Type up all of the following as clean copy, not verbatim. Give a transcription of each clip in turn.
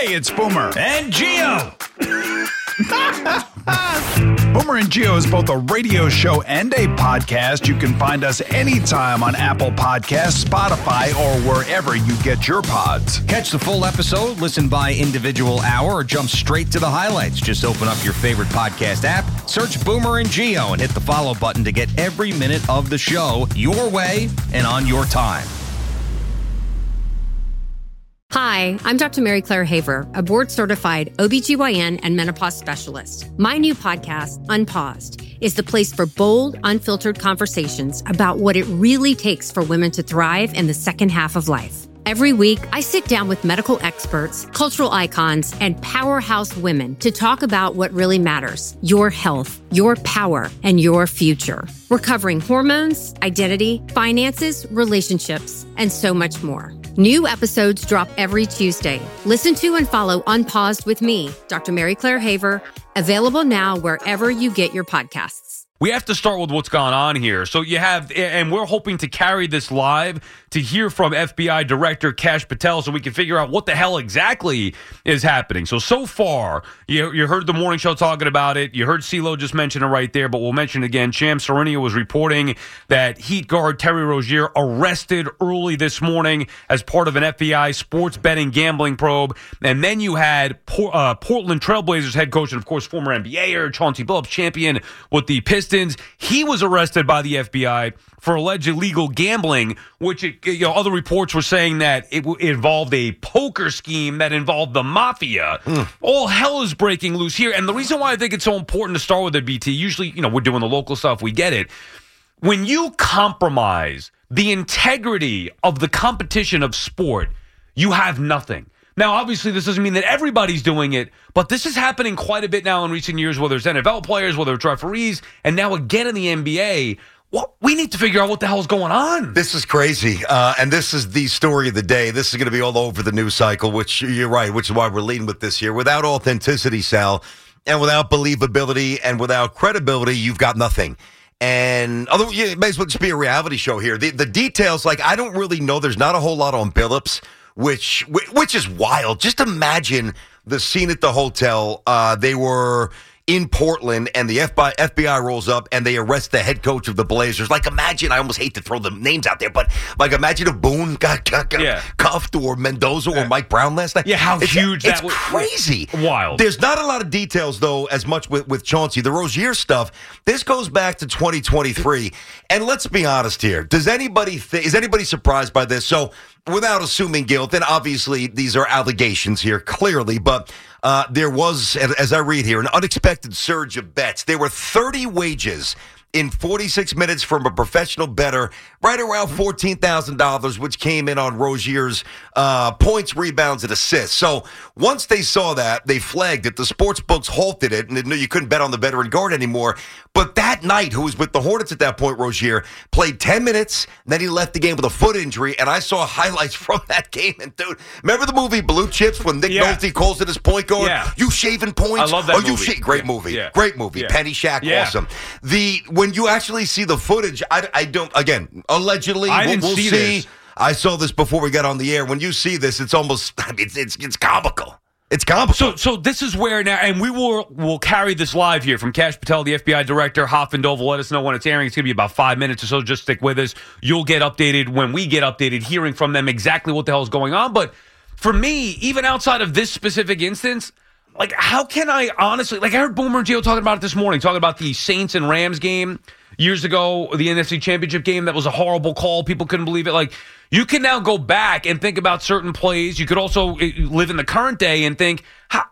Hey, it's Boomer. And Gio. Boomer and Gio is both a radio show and a podcast. You can find us anytime on Apple Podcasts, Spotify, or wherever you get your pods. Catch the full episode, listen by individual hour, or jump straight to the highlights. Just open up your favorite podcast app, search Boomer and Gio, and hit the follow button to get every minute of the show your way and on your time. Hi, I'm Dr. Mary Claire Haver, a board-certified OBGYN and menopause specialist. My new podcast, Unpaused, is the place for bold, unfiltered conversations about what it really takes for women to thrive in the second half of life. Every week, I sit down with medical experts, cultural icons, and powerhouse women to talk about what really matters: your health, your power, and your future. We're covering hormones, identity, finances, relationships, and so much more. New episodes drop every Tuesday. Listen to and follow Unpaused with me, Dr. Mary Claire Haver, available now wherever you get your podcasts. We have to start with what's gone on here. So you have, and we're hoping to carry this live to hear from FBI Director Kash Patel so we can figure out what the hell exactly is happening. So far, you heard the morning show talking about it. You heard CeeLo just mention it right there, but we'll mention it again. Sham Charania was reporting that Heat guard Terry Rozier arrested early this morning as part of an FBI sports betting gambling probe. And then you had Portland Trailblazers head coach and, of course, former NBAer Chauncey Billups, champion with the Pistons. He was arrested by the FBI for alleged illegal gambling, which other reports were saying that it involved a poker scheme that involved the mafia. All hell is breaking loose here. And the reason why I think it's so important to start with it, BT, usually, we're doing the local stuff. We get it. When you compromise the integrity of the competition of sport, you have nothing. Now, obviously, this doesn't mean that everybody's doing it, but this is happening quite a bit now in recent years, whether it's NFL players, whether it's referees, and now again in the NBA. Well, we need to figure out what the hell's going on. This is crazy, and this is the story of the day. This is going to be all over the news cycle, which you're right, which is why we're leading with this here. Without authenticity, Sal, and without believability and without credibility, you've got nothing. And although it may as well just be a reality show here. The details, I don't really know. There's not a whole lot on Billups, which is wild. Just imagine the scene at the hotel. They were in Portland, and the FBI rolls up, and they arrest the head coach of the Blazers. Imagine, I almost hate to throw the names out there, but, imagine if Boone got cuffed, or Mendoza, or Mike Brown last night. Yeah, how huge that was. It's crazy. Wild. There's not a lot of details, though, as much with Chauncey. The Rozier stuff, this goes back to 2023, and let's be honest here. Is anybody surprised by this? So, without assuming guilt, and obviously these are allegations here, clearly, but there was, as I read here, an unexpected surge of bets. There were 30 wagers in 46 minutes from a professional bettor, right around $14,000, which came in on Rozier's points, rebounds, and assists. So once they saw that, they flagged it. The sports books halted it, and they knew you couldn't bet on the veteran guard anymore. But that night, who was with the Hornets at that point, Rozier, played 10 minutes, then he left the game with a foot injury, and I saw highlights from that game. And, dude, remember the movie Blue Chips when Nick Nolte calls it his point guard? Yeah. You shaving points? I love that movie. Great movie. Yeah. Great movie. Yeah. Penny Shack, Yeah. awesome. When you actually see the footage, I don't, again, allegedly, we'll see. This. I saw this before we got on the air. When you see this, it's almost, it's comical. It's comical. So this is where now, and we'll carry this live here from Kash Patel, the FBI director. Hoffman-Dove will let us know when it's airing. It's going to be about 5 minutes or so. Just stick with us. You'll get updated when we get updated, hearing from them exactly what the hell is going on. But for me, even outside of this specific instance, how can I honestly, I heard Boomer and Gio talking about it this morning, talking about the Saints and Rams game years ago, the NFC Championship game. That was a horrible call. People couldn't believe it. You can now go back and think about certain plays. You could also live in the current day and think,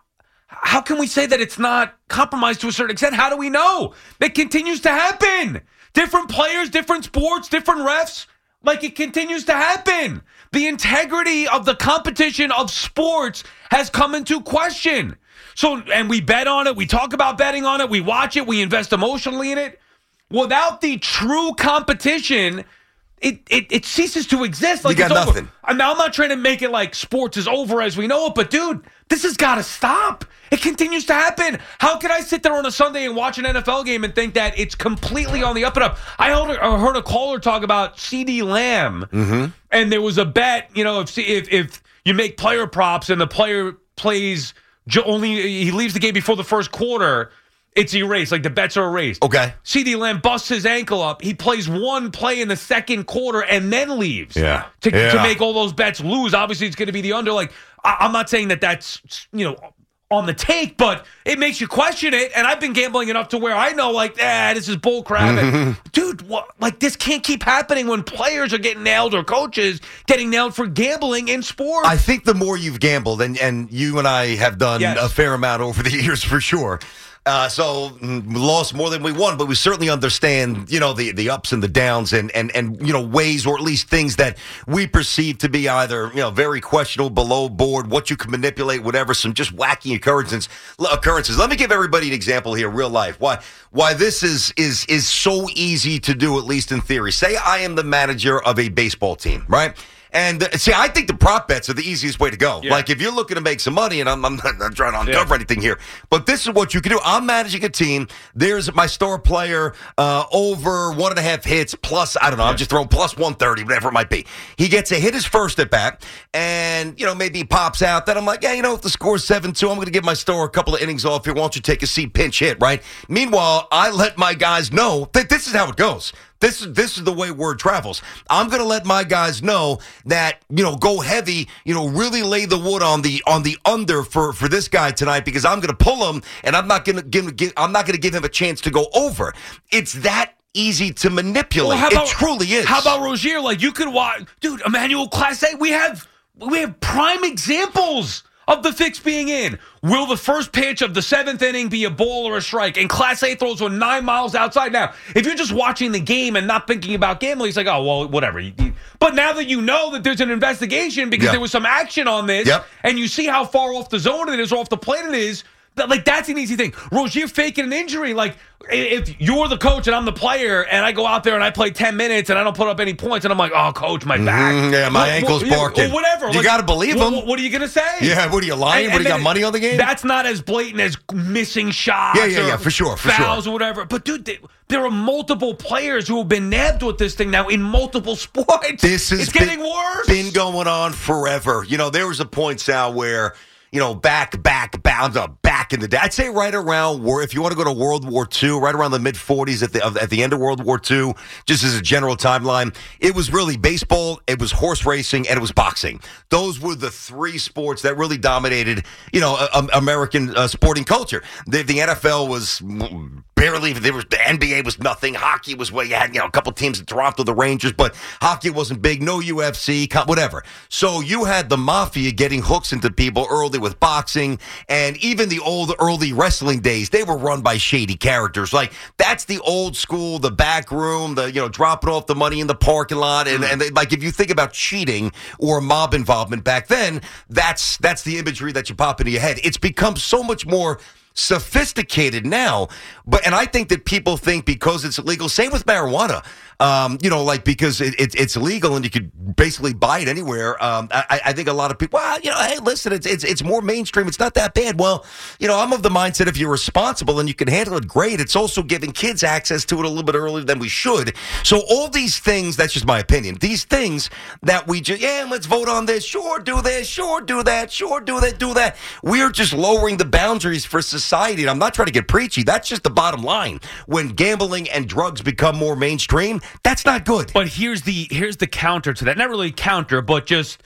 how can we say that it's not compromised to a certain extent? How do we know? It continues to happen. Different players, different sports, different refs. It continues to happen. The integrity of the competition of sports has come into question. So, and we bet on it. We talk about betting on it. We watch it. We invest emotionally in it. Without the true competition, it ceases to exist. You got nothing. Now, I'm not trying to make it like sports is over as we know it, but dude, this has got to stop. It continues to happen. How can I sit there on a Sunday and watch an NFL game and think that it's completely on the up and up? I heard a caller talk about CeeDee Lamb, and there was a bet, if you make player props and the player plays he leaves the game before the first quarter, it's erased. Like the bets are erased. Okay. CeeDee Lamb busts his ankle up. He plays one play in the second quarter and then leaves. Yeah. To make all those bets lose. Obviously, it's going to be the under. Like, I'm not saying that's, on the take, but it makes you question it. And I've been gambling enough to where I know, like, this is bull crap. And, dude, this can't keep happening when players are getting nailed or coaches getting nailed for gambling in sports. I think the more you've gambled, and you and I have done a fair amount over the years for sure. So we lost more than we won, but we certainly understand, the ups and the downs and ways, or at least things that we perceive to be either, very questionable, below board, what you can manipulate, whatever, some just wacky occurrences. Let me give everybody an example here, real life. Why this is so easy to do, at least in theory. Say I am the manager of a baseball team, right? And see, I think the prop bets are the easiest way to go. Yeah. Like, if you're looking to make some money, and I'm not trying to uncover anything here, but this is what you can do. I'm managing a team. There's my star player over 1.5 hits plus, I don't know, I'm just throwing plus 130, whatever it might be. He gets a hit his first at bat, and, maybe he pops out. Then I'm like, if the score's 7-2, I'm going to give my star a couple of innings off here. Why don't you take a seat, pinch hit, right? Meanwhile, I let my guys know that this is how it goes. This is the way word travels. I'm going to let my guys know that, go heavy, really lay the wood on the under for this guy tonight, because I'm going to pull him, and I'm not going to give him a chance to go over. It's that easy to manipulate. It truly is. How about Rozier? Like, you could watch, dude, Emmanuel Clase. We have prime examples of the fix being in. Will the first pitch of the 7th inning be a ball or a strike? And Clase throws one 9 miles outside. Now, if you're just watching the game and not thinking about gambling, it's like, oh, well, whatever. But now that you know that there's an investigation because there was some action on this, and you see how far off the zone it is or off the plate it is, that's an easy thing. Rozier faking an injury. Like, if you're the coach and I'm the player, and I go out there and I play 10 minutes and I don't put up any points, and I'm like, oh, coach, my back. My ankle's barking. Or whatever. You got to believe him. What are you going to say? Yeah, what are you lying? What, do you got money on the game? That's not as blatant as missing shots or for sure. fouls or whatever. But, dude, there are multiple players who have been nabbed with this thing now in multiple sports. It's getting worse. Been going on forever. There was a point, Sal, where back in the day. I'd say right around, if you want to go to World War II, right around the mid-40s at the end of World War II, just as a general timeline, it was really baseball, it was horse racing, and it was boxing. Those were the three sports that really dominated, American sporting culture. The NFL was barely, the NBA was nothing. Hockey was where you had, a couple teams in Toronto, the Rangers, but hockey wasn't big, no UFC, whatever. So you had the mafia getting hooks into people early with boxing, and even the early wrestling days, they were run by shady characters. Like, that's the old school, the back room, the dropping off the money in the parking lot, and like, if you think about cheating or mob involvement back then, that's the imagery that you pop into your head. It's become so much more sophisticated now, and I think that people think because it's illegal, same with marijuana, because it's illegal and you could basically buy it anywhere. I think a lot of people, hey, listen, it's more mainstream. It's not that bad. Well, I'm of the mindset if you're responsible and you can handle it, great. It's also giving kids access to it a little bit earlier than we should. So all these things, that's just my opinion. These things that we just, let's vote on this. Sure, do this. Sure, do that. Sure, do that. We're just lowering the boundaries for society. And I'm not trying to get preachy. That's just the bottom line. When gambling and drugs become more mainstream, that's not good. But here's the counter to that. Not really counter, but just,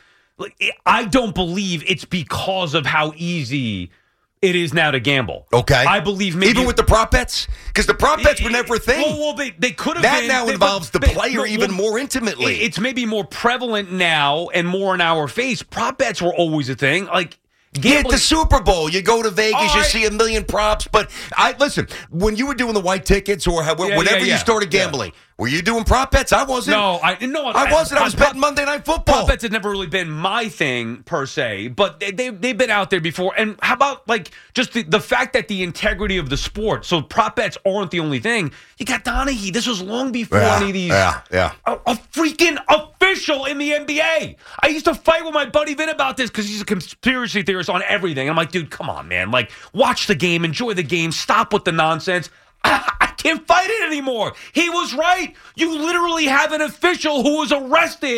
I don't believe it's because of how easy it is now to gamble. Okay. I believe maybe... Even with the prop bets? Because the prop bets were never a thing. Well, they could have that been. That now involves the player even more intimately. It's maybe more prevalent now and more in our face. Prop bets were always a thing. Like, at the Super Bowl, you go to Vegas, you see a million props. But listen, when you were doing the white tickets or whenever you started gambling, were you doing prop bets? I wasn't. I wasn't. I was betting Monday Night Football. Prop bets had never really been my thing per se, but they've been out there before. And how about just the fact that the integrity of the sport? So prop bets aren't the only thing. You got Donaghy. This was long before any of these. A freaking official in the NBA. I used to fight with my buddy Vin about this because he's a conspiracy theorist on everything. I'm like, dude, come on, man. Like, watch the game, enjoy the game, stop with the nonsense. I can't fight it anymore. He was right. You literally have an official who was arrested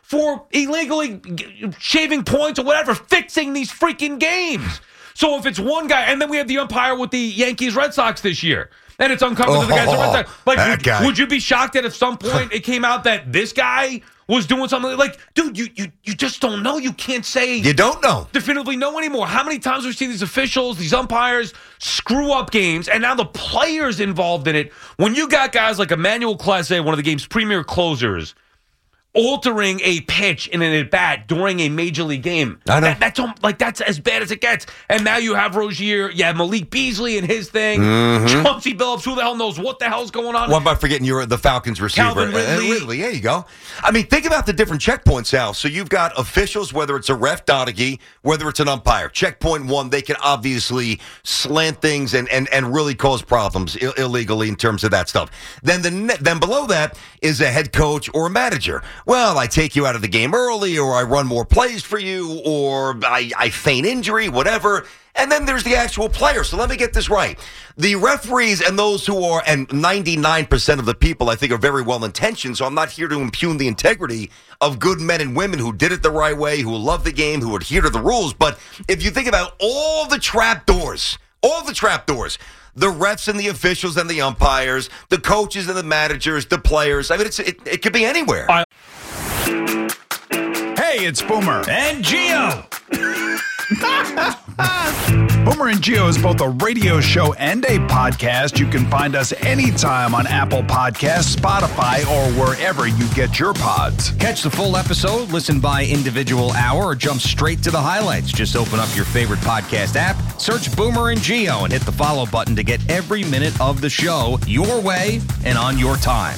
for illegally shaving points or whatever, fixing these freaking games. So if it's one guy, and then we have the umpire with the Yankees-Red Sox this year, and it's uncovered that the guy's the Red Sox. Like, would you be shocked that at some point it came out that this guy was doing something? Like, dude, you just don't know. You can't say. You don't know. Definitively know anymore. How many times we see these officials, these umpires screw up games, and now the players involved in it. When you got guys like Emmanuel Clase, one of the game's premier closers, altering a pitch in an at-bat during a major league game. I know. That's as bad as it gets. And now you have Rozier, you have Malik Beasley and his thing, Chauncey Billups, who the hell knows what the hell's going on? One by forgetting the Falcons receiver. Calvin Ridley. There you go. I mean, think about the different checkpoints, Al. So you've got officials, whether it's a ref, Donaghy, whether it's an umpire. Checkpoint one, they can obviously slant things and really cause problems illegally in terms of that stuff. Then below that is a head coach or a manager. Well, I take you out of the game early, or I run more plays for you, or I feign injury, whatever. And then there's the actual player. So let me get this right. The referees and those who are, and 99% of the people I think are very well-intentioned, so I'm not here to impugn the integrity of good men and women who did it the right way, who love the game, who adhere to the rules. But if you think about all the trap doors, the refs and the officials and the umpires, the coaches and the managers, the players, I mean, it could be anywhere. Hey, it's Boomer. And Gio. Boomer and Gio is both a radio show and a podcast. You can find us anytime on Apple Podcasts, Spotify, or wherever you get your pods. Catch the full episode, listen by individual hour, or jump straight to the highlights. Just open up your favorite podcast app, search Boomer and Gio, and hit the follow button to get every minute of the show your way and on your time.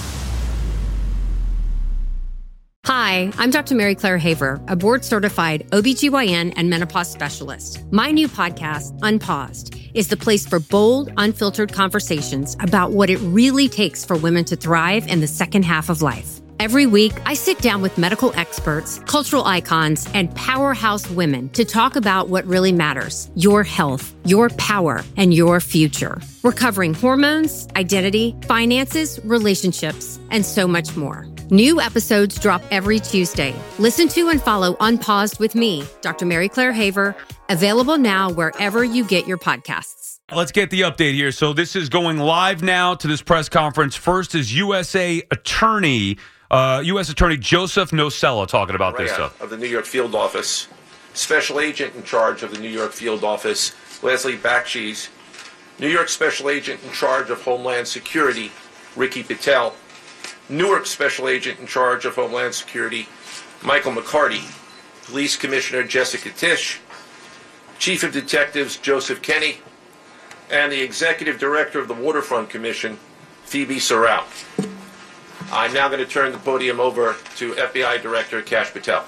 Hi, I'm Dr. Mary Claire Haver, a board-certified OBGYN and menopause specialist. My new podcast, Unpaused, is the place for bold, unfiltered conversations about what it really takes for women to thrive in the second half of life. Every week, I sit down with medical experts, cultural icons, and powerhouse women to talk about what really matters: your health, your power, and your future. We're covering hormones, identity, finances, relationships, and so much more. New episodes drop every Tuesday. Listen to and follow Unpaused with me, Dr. Mary Claire Haver, available now wherever you get your podcasts. Let's get the update here. So this is going live now to this press conference. First is U.S. Attorney Joseph Nocella talking about this stuff. Of the New York Field Office, Special Agent in charge of the New York Field Office, Leslie Bakshi's, New York Special Agent in charge of Homeland Security, Ricky Patel, Newark Special Agent in charge of Homeland Security, Michael McCarty, Police Commissioner Jessica Tisch, Chief of Detectives Joseph Kenny, and the Executive Director of the Waterfront Commission, Phoebe Sorrell. I'm now going to turn the podium over to FBI Director Kash Patel.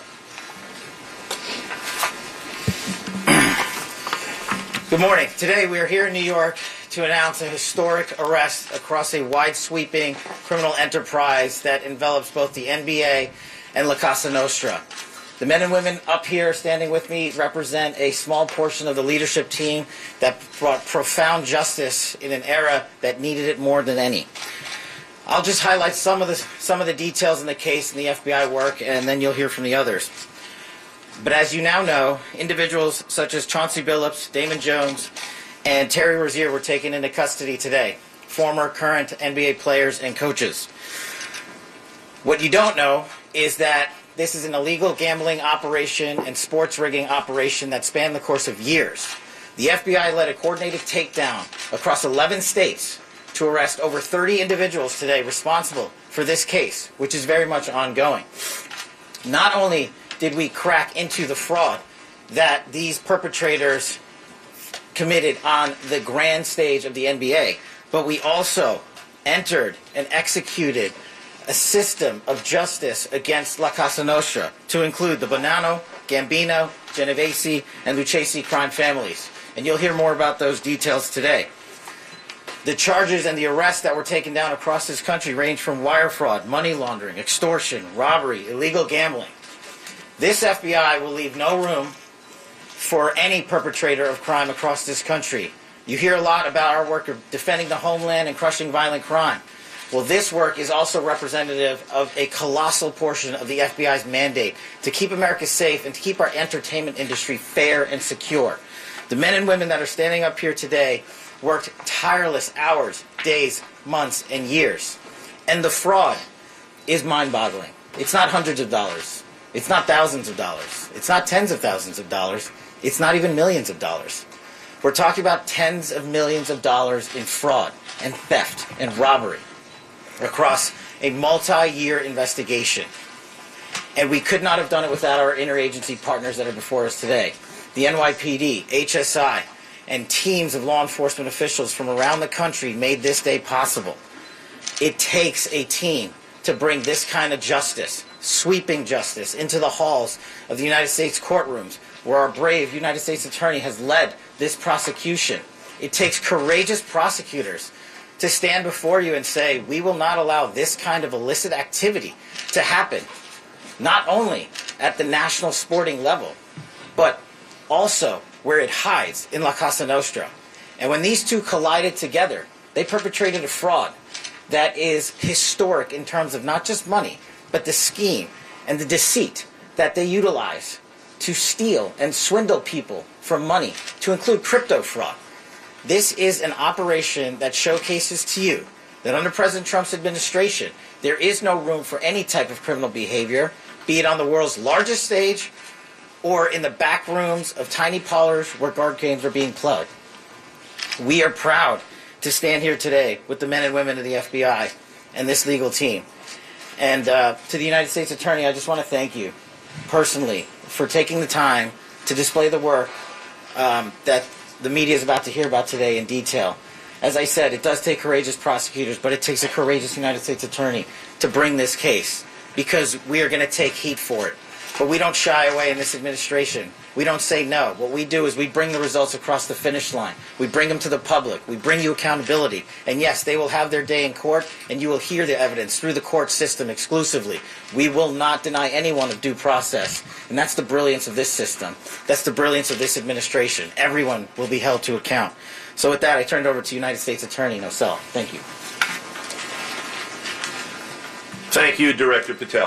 Good morning. Today we are here in New York to announce a historic arrest across a wide-sweeping criminal enterprise that envelops both the NBA and La Casa Nostra. The men and women up here standing with me represent a small portion of the leadership team that brought profound justice in an era that needed it more than any. I'll just highlight some of the details in the case and the FBI work, and then you'll hear from the others. But as you now know, individuals such as Chauncey Billups, Damon Jones, and Terry Rozier were taken into custody today, former, current NBA players and coaches. What you don't know is that this is an illegal gambling operation and sports rigging operation that spanned the course of years. The FBI led a coordinated takedown across 11 states to arrest over 30 individuals today responsible for this case, which is very much ongoing. Not only did we crack into the fraud that these perpetrators committed on the grand stage of the NBA, but we also entered and executed a system of justice against La Casa Nostra to include the Bonanno, Gambino, Genovese, and Lucchesi crime families. And you'll hear more about those details today. The charges and the arrests that were taken down across this country range from wire fraud, money laundering, extortion, robbery, illegal gambling. This FBI will leave no room for any perpetrator of crime across this country. You hear a lot about our work of defending the homeland and crushing violent crime. Well, this work is also representative of a colossal portion of the FBI's mandate to keep America safe and to keep our entertainment industry fair and secure. The men and women that are standing up here today worked tireless hours, days, months, and years. And the fraud is mind-boggling. It's not hundreds of dollars. It's not thousands of dollars. It's not tens of thousands of dollars. It's not even millions of dollars. We're talking about tens of millions of dollars in fraud and theft and robbery across a multi-year investigation. And we could not have done it without our interagency partners that are before us today. The NYPD, HSI, and teams of law enforcement officials from around the country made this day possible. It takes a team to bring this kind of justice, sweeping justice, into the halls of the United States courtrooms, where our brave United States Attorney has led this prosecution. It takes courageous prosecutors to stand before you and say, we will not allow this kind of illicit activity to happen, not only at the national sporting level, but also where it hides in La Cosa Nostra. And when these two collided together, they perpetrated a fraud that is historic in terms of not just money, but the scheme and the deceit that they utilize to steal and swindle people for money, to include crypto fraud. This is an operation that showcases to you that under President Trump's administration, there is no room for any type of criminal behavior, be it on the world's largest stage or in the back rooms of tiny parlors where card games are being played. We are proud to stand here today with the men and women of the FBI and this legal team. And to the United States Attorney, I just want to thank you personally for taking the time to display the work that the media is about to hear about today in detail. As I said, it does take courageous prosecutors, but it takes a courageous United States Attorney to bring this case, because we are going to take heat for it. But we don't shy away in this administration. We don't say no. What we do is we bring the results across the finish line. We bring them to the public. We bring you accountability. And yes, they will have their day in court, and you will hear the evidence through the court system exclusively. We will not deny anyone of due process. And that's the brilliance of this system. That's the brilliance of this administration. Everyone will be held to account. So with that, I turn it over to United States Attorney Nocel. Thank you. Thank you, Director Patel.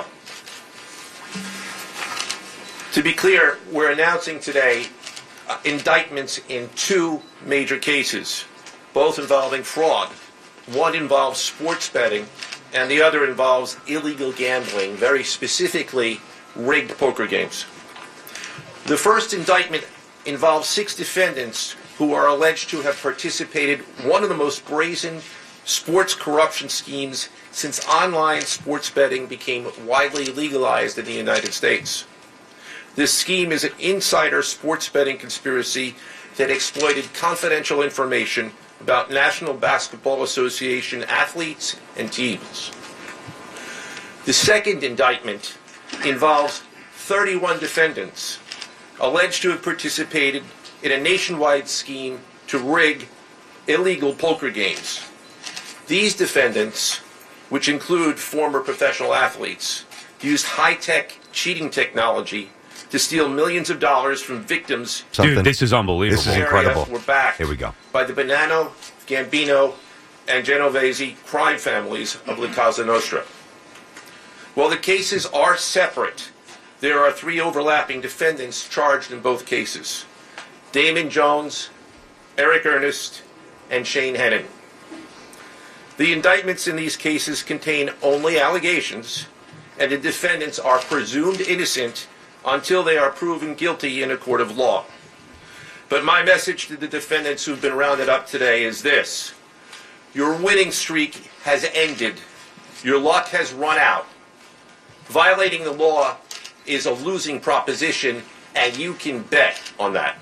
To be clear, we're announcing today indictments in two major cases, both involving fraud. One involves sports betting, and the other involves illegal gambling, very specifically rigged poker games. The first indictment involves 6 defendants who are alleged to have participated in one of the most brazen sports corruption schemes since online sports betting became widely legalized in the United States. This scheme is an insider sports betting conspiracy that exploited confidential information about National Basketball Association athletes and teams. The second indictment involves 31 defendants alleged to have participated in a nationwide scheme to rig illegal poker games. These defendants, which include former professional athletes, used high-tech cheating technology to steal millions of dollars from victims. Dude, this is unbelievable. This is incredible. Were backed Here we go. by the Bonanno, Gambino, and Genovese crime families of La Cosa Nostra. While the cases are separate, there are 3 overlapping defendants charged in both cases: Damon Jones, Eric Ernest, and Shane Hennon. The indictments in these cases contain only allegations, and the defendants are presumed innocent until they are proven guilty in a court of law. But my message to the defendants who've been rounded up today is this: your winning streak has ended. Your luck has run out. Violating the law is a losing proposition, and you can bet on that.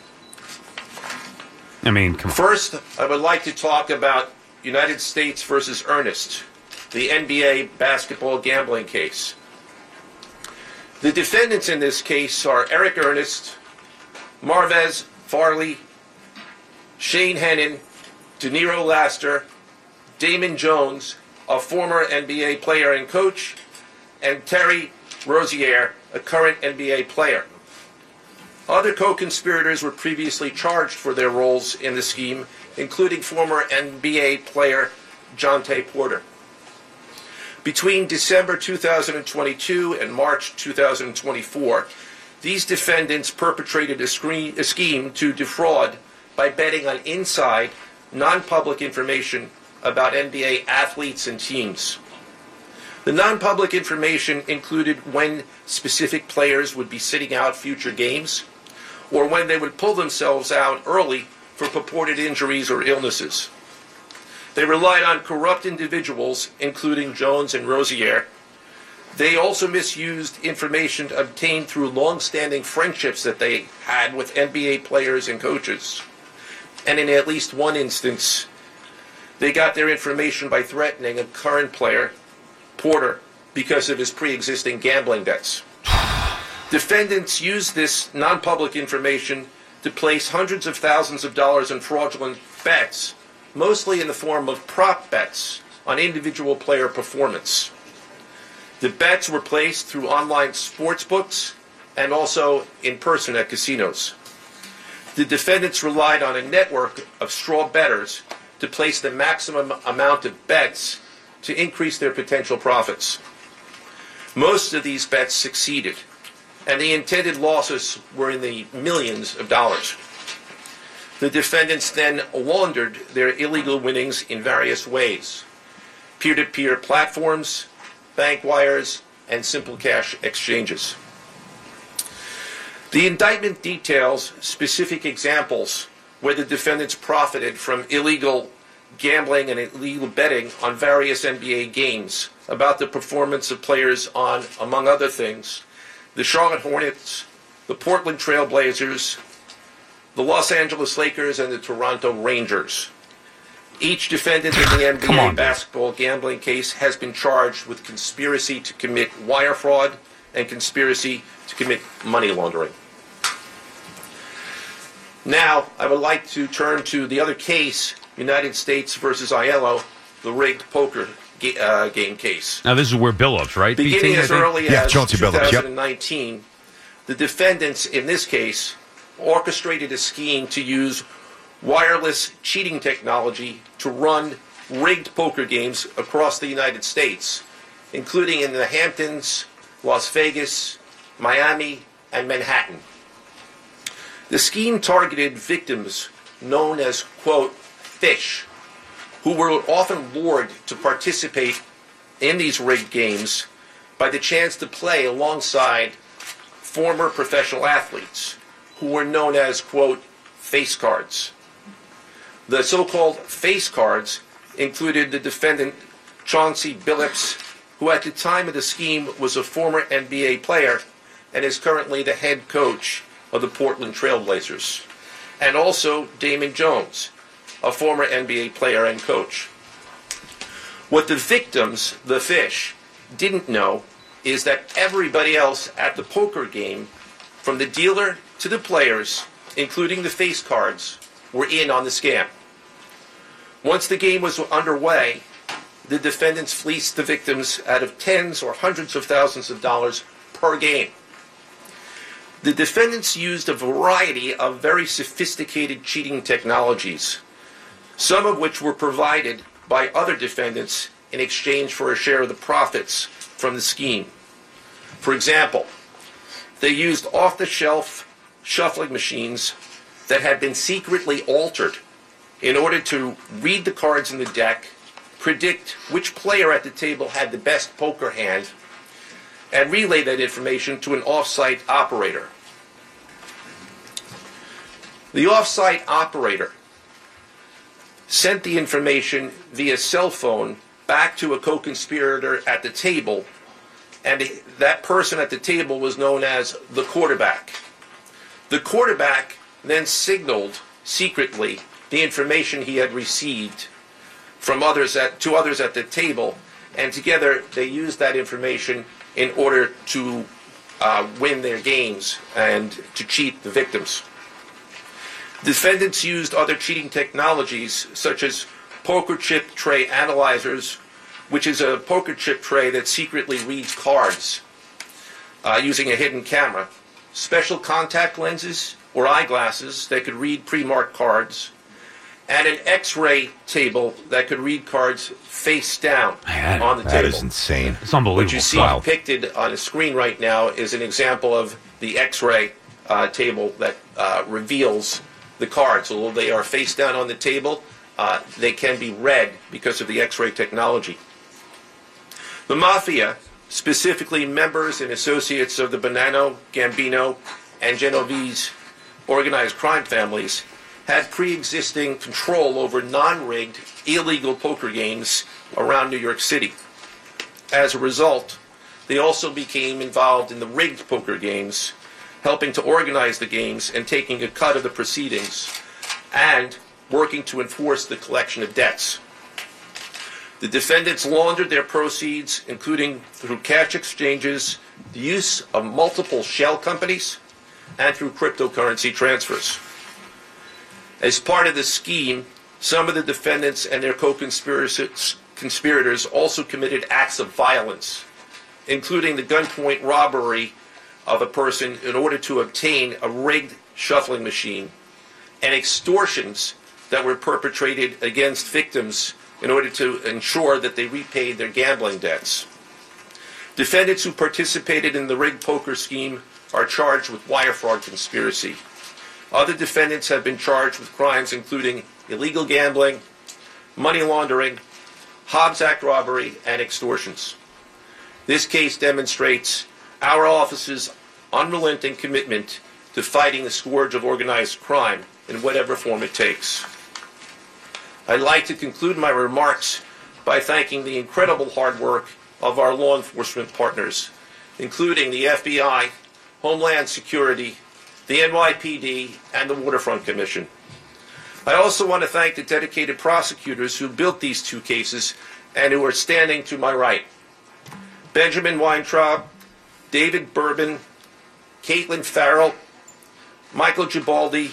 I mean, come on. First, I would like to talk about United States versus Ernest, the NBA basketball gambling case. The defendants in this case are Eric Ernest, Marvez Farley, Shane Hennon, Deniro Laster, Damon Jones, a former NBA player and coach, and Terry Rozier, a current NBA player. Other co-conspirators were previously charged for their roles in the scheme, including former NBA player Jonte Porter. Between December 2022 and March 2024, these defendants perpetrated a scheme to defraud by betting on inside, non-public information about NBA athletes and teams. The non-public information included when specific players would be sitting out future games, or when they would pull themselves out early for purported injuries or illnesses. They relied on corrupt individuals, including Jones and Rozier. They also misused information obtained through long-standing friendships that they had with NBA players and coaches. And in at least one instance, they got their information by threatening a current player, Porter, because of his pre-existing gambling debts. Defendants used this non-public information to place hundreds of thousands of dollars in fraudulent bets, mostly in the form of prop bets on individual player performance. The bets were placed through online sports books and also in person at casinos. The defendants relied on a network of straw bettors to place the maximum amount of bets to increase their potential profits. Most of these bets succeeded, and the intended losses were in the millions of dollars. The defendants then laundered their illegal winnings in various ways: peer-to-peer platforms, bank wires, and simple cash exchanges. The indictment details specific examples where the defendants profited from illegal gambling and illegal betting on various NBA games about the performance of players on, among other things, the Charlotte Hornets, the Portland Trail Blazers, the Los Angeles Lakers, and the Toronto Rangers. Each defendant in the NBA basketball gambling case has been charged with conspiracy to commit wire fraud and conspiracy to commit money laundering. Now, I would like to turn to the other case, United States versus Aiello, the rigged poker game case. Now, this is where Billups, right? Beginning as early as Chauncey Billups, 2019, the defendants in this case orchestrated a scheme to use wireless cheating technology to run rigged poker games across the United States, including in the Hamptons, Las Vegas, Miami, and Manhattan. The scheme targeted victims known as, quote, fish, who were often lured to participate in these rigged games by the chance to play alongside former professional athletes, who were known as, quote, face cards. The so-called face cards included the defendant Chauncey Billups, who at the time of the scheme was a former NBA player and is currently the head coach of the Portland Trail Blazers, and also Damon Jones, a former NBA player and coach. What the victims, the fish, didn't know is that everybody else at the poker game, from the dealer to the players, including the face cards, were in on the scam. Once the game was underway, the defendants fleeced the victims out of tens or hundreds of thousands of dollars per game. The defendants used a variety of very sophisticated cheating technologies, some of which were provided by other defendants in exchange for a share of the profits from the scheme. For example, they used off-the-shelf shuffling machines that had been secretly altered in order to read the cards in the deck, predict which player at the table had the best poker hand, and relay that information to an off-site operator. The off-site operator sent the information via cell phone back to a co-conspirator at the table, and that person at the table was known as the quarterback. The quarterback then signaled secretly the information he had received from to others at the table, and together they used that information in order to win their games and to cheat the victims. Defendants used other cheating technologies such as poker chip tray analyzers, which is a poker chip tray that secretly reads cards using a hidden camera, special contact lenses or eyeglasses that could read pre-marked cards, and an X-ray table that could read cards face down on the table. That is insane. It's unbelievable. What you see depicted on the screen right now is an example of the X-ray table that reveals the cards. Although they are face down on the table, they can be read because of the X-ray technology. The Mafia, specifically members and associates of the Bonanno, Gambino, and Genovese organized crime families, had pre-existing control over non-rigged, illegal poker games around New York City. As a result, they also became involved in the rigged poker games, helping to organize the games and taking a cut of the proceedings, and working to enforce the collection of debts. The defendants laundered their proceeds, including through cash exchanges, the use of multiple shell companies, and through cryptocurrency transfers. As part of the scheme, some of the defendants and their co-conspirators also committed acts of violence, including the gunpoint robbery of a person in order to obtain a rigged shuffling machine, and extortions that were perpetrated against victims in order to ensure that they repaid their gambling debts. Defendants who participated in the rigged poker scheme are charged with wire fraud conspiracy. Other defendants have been charged with crimes including illegal gambling, money laundering, Hobbs Act robbery, and extortions. This case demonstrates our office's unrelenting commitment to fighting the scourge of organized crime in whatever form it takes. I'd like to conclude my remarks by thanking the incredible hard work of our law enforcement partners, including the FBI, Homeland Security, the NYPD, and the Waterfront Commission. I also want to thank the dedicated prosecutors who built these two cases and who are standing to my right. Benjamin Weintraub, David Bourbon, Caitlin Farrell, Michael Gibaldi,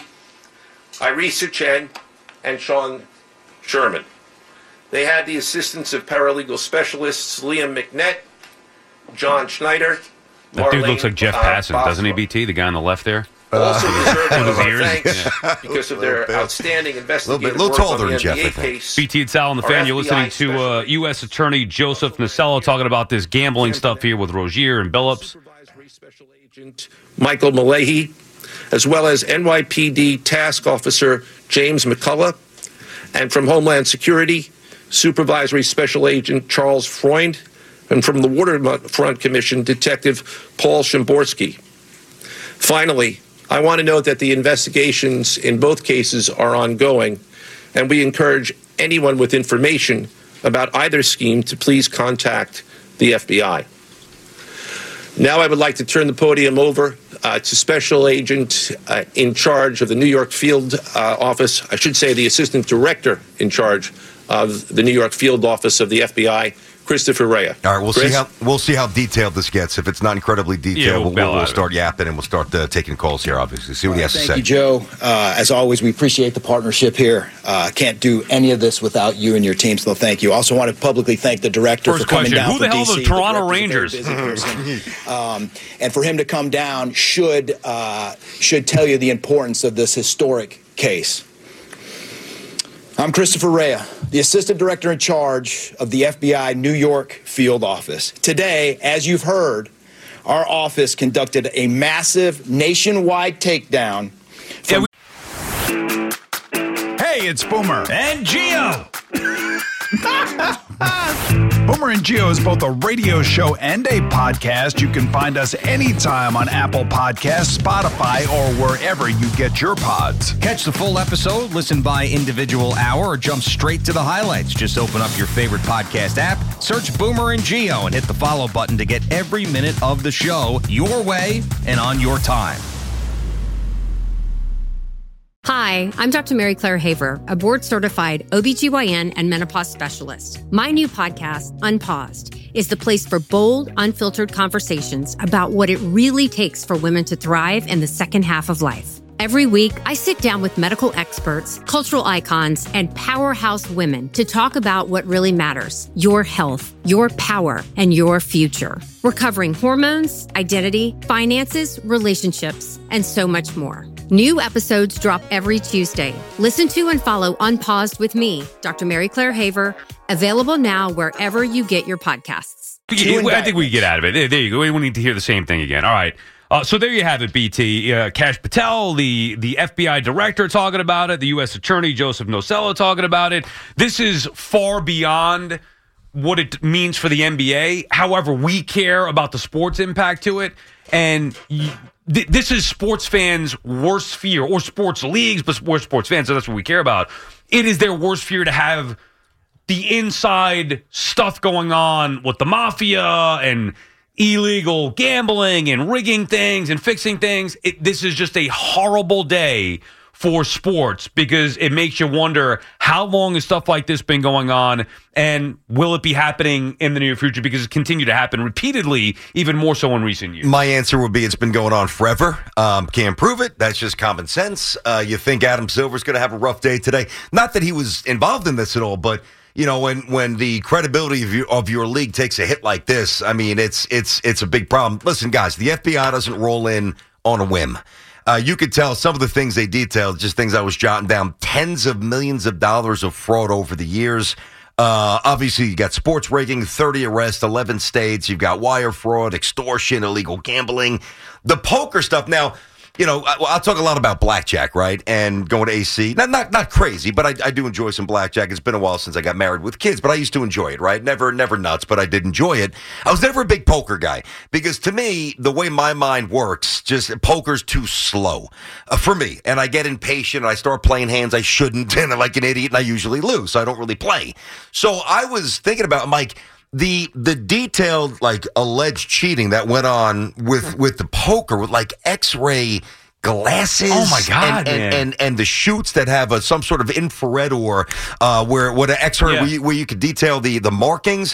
Irisa Chen, and Sean Sherman. They had the assistance of paralegal specialists Liam McNett, John Schneider. That dude looks like Jeff Passan, doesn't he, BT? The guy on the left there? Also deserve our thanks because of their outstanding investigative work on the NBA case. BT and Sal on the Fan. You're listening to U.S. Attorney Joseph Nasello talking about this gambling stuff here with Rozier and Billups. Special Agent Michael Malahy, as well as NYPD Task Officer James McCullough, and from Homeland Security, Supervisory Special Agent Charles Freund, and from the Waterfront Commission, Detective Paul Shimborski. Finally, I want to note that the investigations in both cases are ongoing, and we encourage anyone with information about either scheme to please contact the FBI. Now I would like to turn the podium over to Special Agent in charge of the New York Field Office, I should say the Assistant Director in charge of the New York Field Office of the FBI, Christopher Rea. All right, we'll see how detailed this gets. If it's not incredibly detailed, we'll start yapping and we'll start taking calls here, obviously. See what he has to say. Thank you, Joe. As always, we appreciate the partnership here. Can't do any of this without you and your team, so thank you. Also want to publicly thank the director for coming down from DC. Who the hell are the Toronto Rangers? And for him to come down should tell you the importance of this historic case. I'm Christopher Rea, the Assistant Director in charge of the FBI New York Field Office. Today, as you've heard, our office conducted a massive nationwide takedown. Hey, it's Boomer And Gio. Boomer and Gio is both a radio show and a podcast. You can find us anytime on Apple Podcasts, Spotify, or wherever you get your pods. Catch the full episode, listen by individual hour, or jump straight to the highlights. Just open up your favorite podcast app, search Boomer and Gio, and hit the follow button to get every minute of the show your way and on your time. Hi, I'm Dr. Mary Claire Haver, a board-certified OBGYN and menopause specialist. My new podcast, Unpaused, is the place for bold, unfiltered conversations about what it really takes for women to thrive in the second half of life. Every week, I sit down with medical experts, cultural icons, and powerhouse women to talk about what really matters: your health, your power, and your future. We're covering hormones, identity, finances, relationships, and so much more. New episodes drop every Tuesday. Listen to and follow Unpaused with me, Dr. Mary Claire Haver, available now wherever you get your podcasts. I think we get out of it. There you go. We don't need to hear the same thing again. All right. So there you have it, BT. Kash Patel, the FBI director, talking about it. The U.S. Attorney, Joseph Nocello, talking about it. This is far beyond what it means for the NBA. However, we care about the sports impact to it. And this is sports fans' worst fear, or sports leagues, but we're sports fans, so that's what we care about. It is their worst fear to have the inside stuff going on with the mafia and illegal gambling and rigging things and fixing things. This is just a horrible day for sports because it makes you wonder, how long has stuff like this been going on, and will it be happening in the near future, because it continued to happen repeatedly, even more so in recent years? My answer would be it's been going on forever. Can't prove it. That's just common sense. You think Adam Silver's going to have a rough day today. Not that he was involved in this at all, but you know, when the credibility of your league takes a hit like this, I mean, it's a big problem. Listen, guys, the FBI doesn't roll in on a whim. You could tell some of the things they detailed, just things I was jotting down, tens of millions of dollars of fraud over the years. Obviously, you got sports rigging, 30 arrests, 11 states. You've got wire fraud, extortion, illegal gambling, the poker stuff. Now, you know, I'll talk a lot about blackjack, right? And going to AC. Not crazy, but I do enjoy some blackjack. It's been a while since I got married with kids, but I used to enjoy it, right? Never nuts, but I did enjoy it. I was never a big poker guy because to me, the way my mind works, just poker's too slow for me. And I get impatient. I start playing hands I shouldn't, and I'm like an idiot, and I usually lose, so I don't really play. So I was thinking about, Mike, the detailed, like, alleged cheating that went on with the poker, with like X-ray glasses. Oh my God! And the shoots that have some sort of infrared or what an X-ray where you could detail the markings.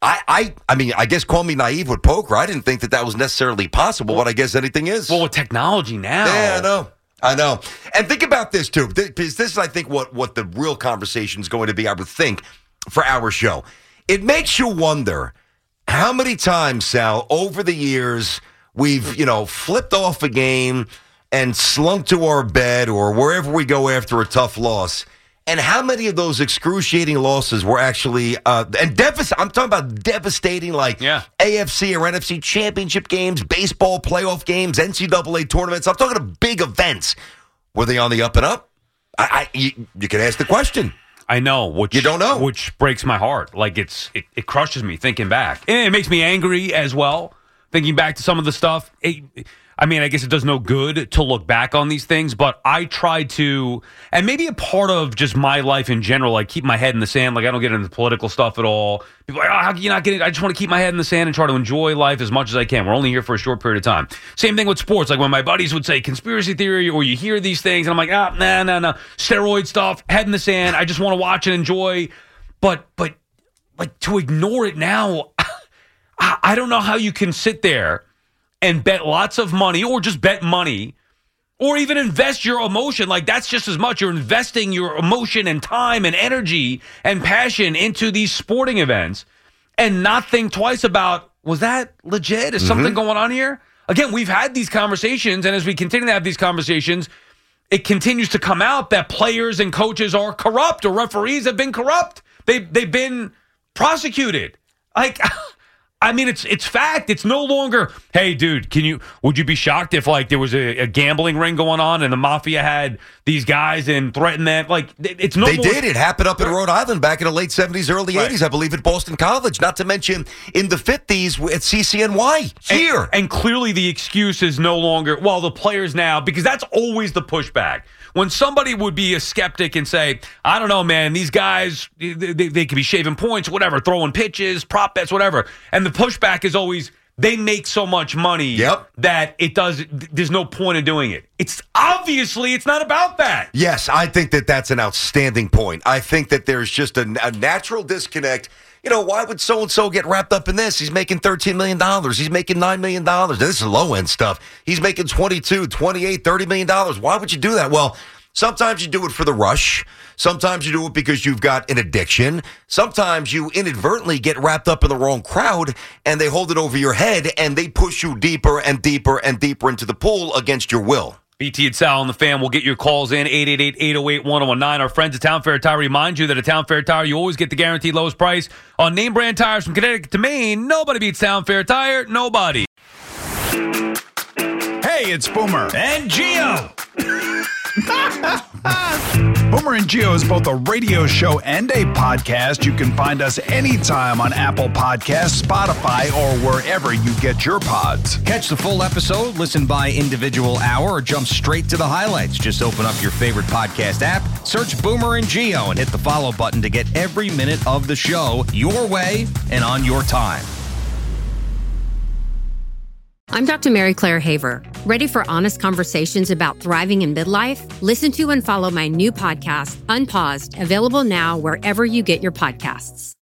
I mean, I guess call me naive with poker. I didn't think that was necessarily possible, but I guess anything is. Well, with technology now. Yeah, I know. And think about this too, because this is, I think, what the real conversation is going to be, I would think, for our show. It makes you wonder how many times, Sal, over the years, we've, flipped off a game and slunk to our bed or wherever we go after a tough loss. And how many of those excruciating losses were actually, I'm talking about devastating, like AFC or NFC championship games, baseball playoff games, NCAA tournaments. I'm talking about big events. Were they on the up and up? You could ask the question. I know, which you don't know, which breaks my heart. Like it crushes me thinking back, and it makes me angry as well. Thinking back to some of the stuff. I mean, I guess it does no good to look back on these things, but I try to, and maybe a part of just my life in general, like keep my head in the sand. Like I don't get into political stuff at all. People are like, how can you not get it? I just want to keep my head in the sand and try to enjoy life as much as I can. We're only here for a short period of time. Same thing with sports. Like when my buddies would say conspiracy theory, or you hear these things, and I'm like, nah. Steroid stuff, head in the sand. I just want to watch and enjoy. But like to ignore it now, I don't know how you can sit there and bet lots of money, or just bet money, or even invest your emotion. Like that's just as much. You're investing your emotion and time and energy and passion into these sporting events and not think twice about, was that legit? Is something going on here? Again, we've had these conversations, and as we continue to have these conversations, it continues to come out that players and coaches are corrupt, or referees have been corrupt. They've been prosecuted. Like, I mean, it's fact. It's no longer, hey, dude, would you be shocked if like there was a gambling ring going on and the mafia had these guys and threatened them? Like, it's no. They did. It happened up in Rhode Island back in the late 70s, early 80s, I believe, at Boston College. Not to mention in the 50s at CCNY here. And clearly the excuse is no longer, well, the players now, because that's always the pushback. When somebody would be a skeptic and say, I don't know, man, these guys, they could be shaving points, whatever, throwing pitches, prop bets, whatever. And the pushback is always, they make so much money that there's no point in doing it. It's not about that. Yes, I think that's an outstanding point. I think that there's just a natural disconnect. Why would so-and-so get wrapped up in this? He's making $13 million. He's making $9 million. Now, this is low-end stuff. He's making $22, $28, $30 million. Why would you do that? Well, sometimes you do it for the rush. Sometimes you do it because you've got an addiction. Sometimes you inadvertently get wrapped up in the wrong crowd, and they hold it over your head, and they push you deeper and deeper and deeper into the pool against your will. BT and Sal on the Fan will get your calls in, 888-808-1019. Our friends at Town Fair Tire remind you that at Town Fair Tire, you always get the guaranteed lowest price on name brand tires from Connecticut to Maine. Nobody beats Town Fair Tire. Nobody. Hey, it's Boomer. And Gio. Boomer and Gio is both a radio show and a podcast. You can find us anytime on Apple Podcasts, Spotify, or wherever you get your pods. Catch the full episode, listen by individual hour, or jump straight to the highlights. Just open up your favorite podcast app, search Boomer and Gio, and hit the follow button to get every minute of the show your way and on your time. I'm Dr. Mary Claire Haver. Ready for honest conversations about thriving in midlife? Listen to and follow my new podcast, Unpaused, available now wherever you get your podcasts.